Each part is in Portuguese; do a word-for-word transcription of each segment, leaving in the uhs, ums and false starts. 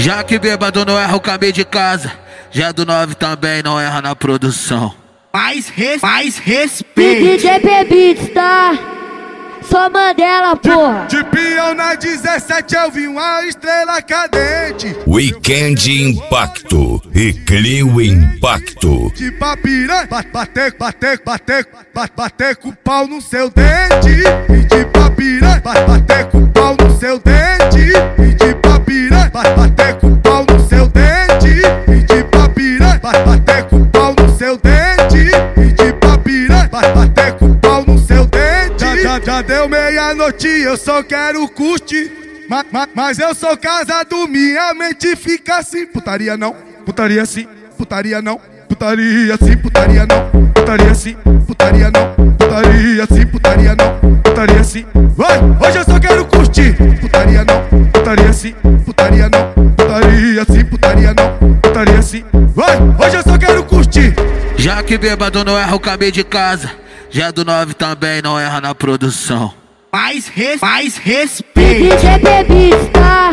Já que bêbado não erra o caminho de casa, já do nove também não erra na produção. Mais, res, mais respeito. D J Bebitos, tá? Só Mandela, porra. De, de peão na dezessete eu vi uma estrela cadente. Weekend Impacto e Clio Impacto. De papirã, bater, bater, bater, bater com o pau no seu dente. E de papirã, bater com o pau no seu dente. E de papirã, bater com o pau no seu dente. E de papirã, bater com o pau no seu dente. E de papirã, bater com o pau no seu dente. Já, já deu meia-noite, eu só quero curtir. Ma, ma, mas eu sou casado, minha mente fica assim. Putaria não, putaria sim, putaria não. Putaria sim, putaria não. Putaria sim, putaria não. Putaria sim, putaria não. Putaria sim. Vai, hoje eu só quero curtir. Putaria não, putaria sim, putaria não. Putaria sim, putaria não. Putaria sim. Vai, hoje eu só quero curtir. Já que bêbado não erra o caminho de casa, já do nove também não erra na produção. Mais, res, mais D respeito. J Bebitos, tá?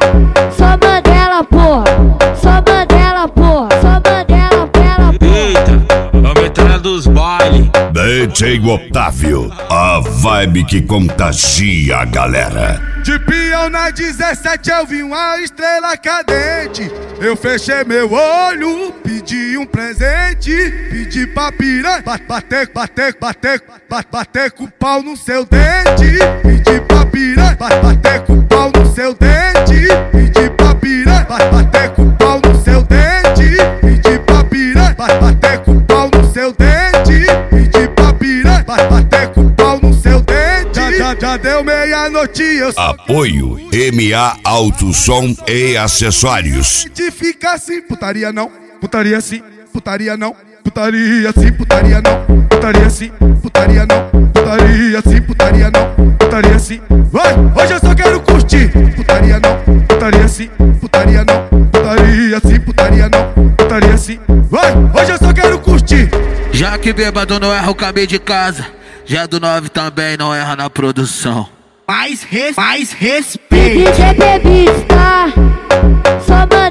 Só Mandela, porra. Só Mandela, porra. Só Mandela, pela porra. Eita, a metralha dos bailes. D J Otávio, a vibe que contagia a galera. De peão na dezessete eu vi uma estrela cadente. Eu fechei meu olho, pedi um presente. Pedi pra piranha bater, bater, bater, bater com o pau no seu dente. Pedi pra piranha bater com o pau no seu dente. Pedi pra piranha bater com o pau no seu dente. Pedi pra piranha bater com o pau no seu dente. Pedi pra piranha bater com o pau no seu dente. Já, já, já deu meia-noite, eu só Apoio M A Alto Som e Acessórios. de ficar assim. Putaria não, putaria sim, putaria não. Putaria sim, putaria não. Putaria sim, putaria não. Putaria sim, putaria não. Putaria sim. Vai, hoje eu só quero curtir. Putaria não, putaria sim, putaria não. Putaria sim, putaria não. Putaria sim. Vai, hoje eu só quero curtir. Já que bêbado não erra o caminho de casa, já do nove também não erra na produção. Mais, res, mais D respeito. J Bebitos, tá? Só Mandela.